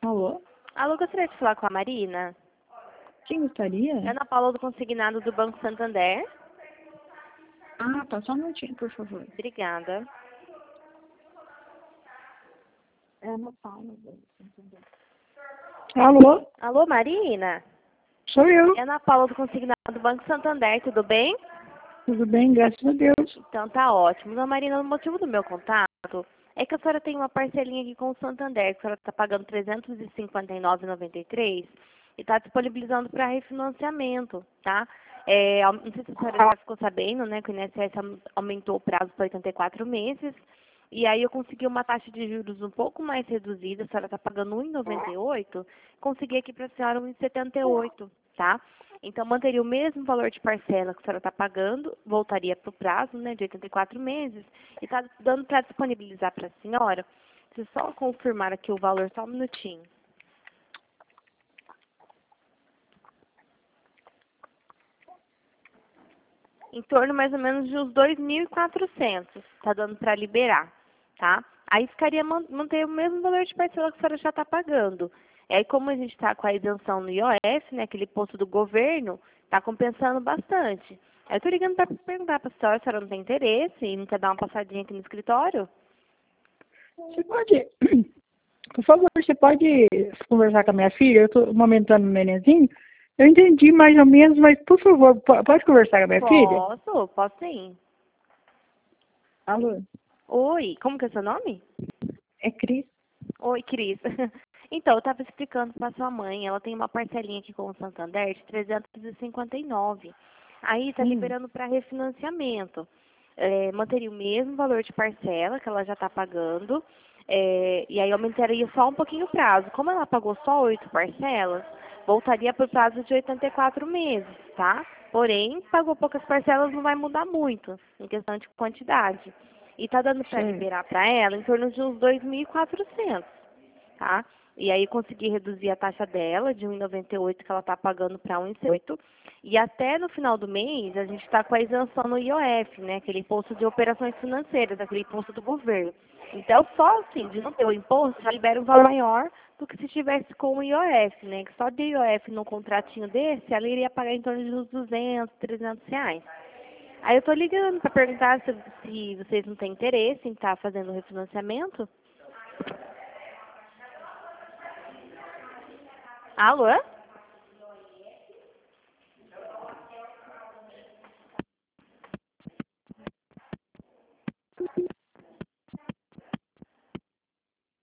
Alô? Alô, gostaria de falar com a Marina. Quem gostaria? Ana Paula do Consignado do Banco Santander. Ah, tá, só um minutinho, por favor. Obrigada. É Ana Paula. Alô? Alô, Marina? Sou eu. É Ana Paula do Consignado do Banco Santander, tudo bem? Tudo bem, graças a Deus. Então tá ótimo. Não, Marina, o motivo do meu contato é que a senhora tem uma parcelinha aqui com o Santander, que a senhora está pagando R$ 359,93 e está disponibilizando para refinanciamento, tá? Não sei se a senhora já ficou sabendo, né, que o INSS aumentou o prazo para 84 meses, e aí eu consegui uma taxa de juros um pouco mais reduzida, a senhora está pagando R$ 1,98, consegui aqui para a senhora R$ 1,78, tá? Então, manteria o mesmo valor de parcela que a senhora está pagando, voltaria para o prazo, né, de 84 meses, e está dando para disponibilizar para a senhora. Deixa eu só confirmar aqui o valor, só um minutinho. Em torno mais ou menos de uns 2.400, está dando para liberar, tá? Aí ficaria manter o mesmo valor de parcela que a senhora já está pagando. E aí, como a gente está com a isenção no IOF, né, aquele imposto do governo, está compensando bastante. Aí eu estou ligando para perguntar para a senhora não tem interesse e não quer dar uma passadinha aqui no escritório? Você pode, por favor, você pode conversar com a minha filha? Eu estou amamentando o nenenzinho. Eu entendi mais ou menos, mas, por favor, pode conversar com a minha filha? Posso sim. Alô? Oi, como que é seu nome? É Cris. Oi, Cris. Então, eu estava explicando para sua mãe, ela tem uma parcelinha aqui com o Santander de 359. Aí está liberando para refinanciamento. Manteria o mesmo valor de parcela que ela já está pagando, e aí aumentaria só um pouquinho o prazo. Como ela pagou só 8 parcelas, voltaria para o prazo de 84 meses, tá? Porém, pagou poucas parcelas, não vai mudar muito em questão de quantidade. E está dando para Certo. liberar para ela em torno de uns 2.400, tá? E aí consegui reduzir a taxa dela de 1,98 que ela está pagando para 1,78. E até no final do mês a gente está com a isenção no IOF, né? Aquele imposto de operações financeiras, aquele imposto do governo. Então só assim, de não ter o imposto, já libera um valor maior do que se tivesse com o IOF, né? Que só de IOF num contratinho desse, ela iria pagar em torno de uns 200, 300 reais. Aí eu tô ligando para perguntar se vocês não têm interesse em estar fazendo o refinanciamento. Alô?